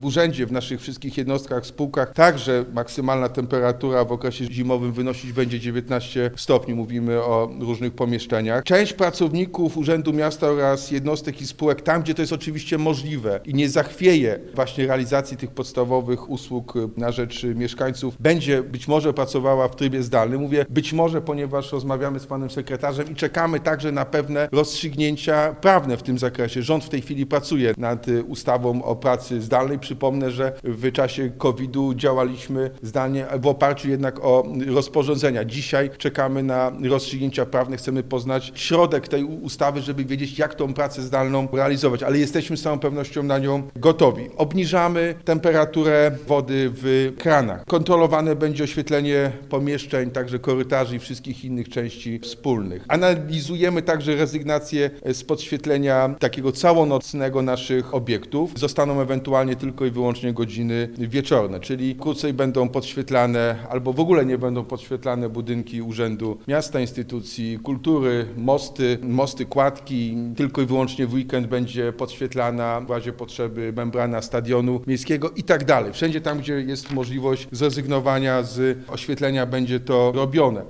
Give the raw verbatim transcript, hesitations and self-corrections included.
W urzędzie, w naszych wszystkich jednostkach, spółkach także maksymalna temperatura w okresie zimowym wynosić będzie dziewiętnaście stopni. Mówimy o różnych pomieszczeniach. Część pracowników Urzędu Miasta oraz jednostek i spółek, tam gdzie to jest oczywiście możliwe i nie zachwieje właśnie realizacji tych podstawowych usług na rzecz mieszkańców, będzie być może pracowała w trybie zdalnym. Mówię być może, ponieważ rozmawiamy z panem sekretarzem i czekamy także na pewne rozstrzygnięcia prawne w tym zakresie. Rząd w tej chwili pracuje nad ustawą o pracy zdalnej. Przypomnę, że w czasie kowida działaliśmy zdalnie w oparciu jednak o rozporządzenia. Dzisiaj czekamy na rozstrzygnięcia prawne. Chcemy poznać środek tej ustawy, żeby wiedzieć, jak tą pracę zdalną realizować, ale jesteśmy z całą pewnością na nią gotowi. Obniżamy temperaturę wody w kranach. Kontrolowane będzie oświetlenie pomieszczeń, także korytarzy i wszystkich innych części wspólnych. Analizujemy także rezygnację z podświetlenia takiego całonocnego naszych obiektów. Zostaną ewentualnie tylko i wyłącznie godziny wieczorne, czyli krócej będą podświetlane albo w ogóle nie będą podświetlane budynki Urzędu Miasta, instytucji kultury, mosty, mosty, kładki. Tylko i wyłącznie w weekend będzie podświetlana w razie potrzeby membrana stadionu miejskiego i tak dalej. Wszędzie tam, gdzie jest możliwość zrezygnowania z oświetlenia, będzie to robione.